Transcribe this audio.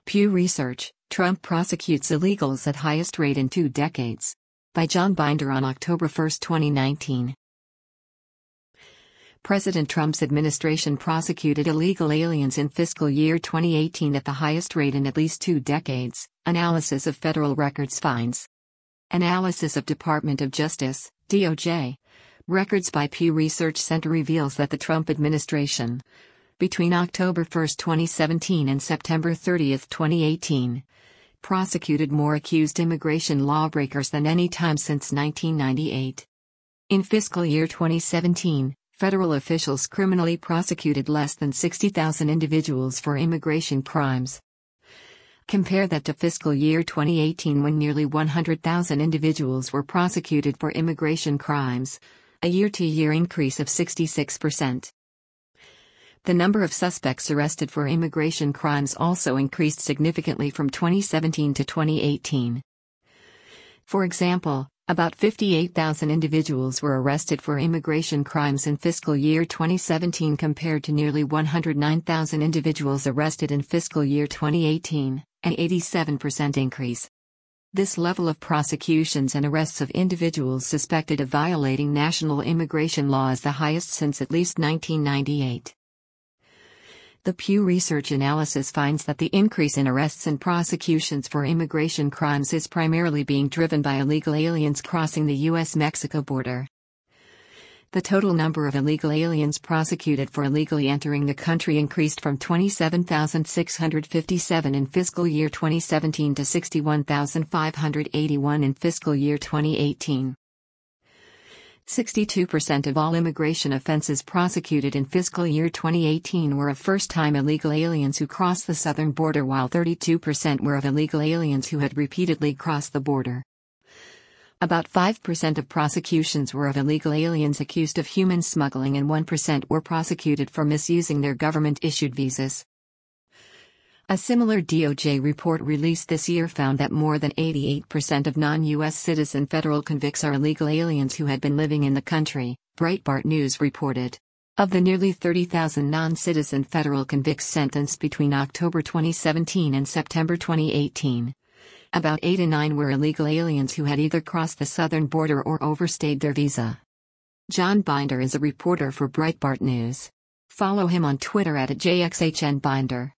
Pew Research, Trump prosecutes illegals at highest rate in 2 decades. By John Binder on October 1, 2019. President Trump's administration prosecuted illegal aliens in fiscal year 2018 at the highest rate in at least 2 decades, analysis of federal records finds. Analysis of Department of Justice, DOJ, records by Pew Research Center reveals that the Trump administration, between October 1, 2017 and September 30, 2018, prosecuted more accused immigration lawbreakers than any time since 1998. In fiscal year 2017, federal officials criminally prosecuted less than 60,000 individuals for immigration crimes. Compare that to fiscal year 2018 when nearly 100,000 individuals were prosecuted for immigration crimes, a year-to-year increase of 66%. The number of suspects arrested for immigration crimes also increased significantly from 2017 to 2018. For example, about 58,000 individuals were arrested for immigration crimes in fiscal year 2017 compared to nearly 109,000 individuals arrested in fiscal year 2018, an 87% increase. This level of prosecutions and arrests of individuals suspected of violating national immigration law is the highest since at least 1998. The Pew Research analysis finds that the increase in arrests and prosecutions for immigration crimes is primarily being driven by illegal aliens crossing the U.S.-Mexico border. The total number of illegal aliens prosecuted for illegally entering the country increased from 27,657 in fiscal year 2017 to 61,581 in fiscal year 2018. 62% of all immigration offenses prosecuted in fiscal year 2018 were of first-time illegal aliens who crossed the southern border, while 32% were of illegal aliens who had repeatedly crossed the border. About 5% of prosecutions were of illegal aliens accused of human smuggling, and 1% were prosecuted for misusing their government-issued visas. A similar DOJ report released this year found that more than 88% of non-U.S. citizen federal convicts are illegal aliens who had been living in the country, Breitbart News reported. Of the nearly 30,000 non-citizen federal convicts sentenced between October 2017 and September 2018, about 8 in 9 were illegal aliens who had either crossed the southern border or overstayed their visa. John Binder is a reporter for Breitbart News. Follow him on Twitter @JXHNBinder.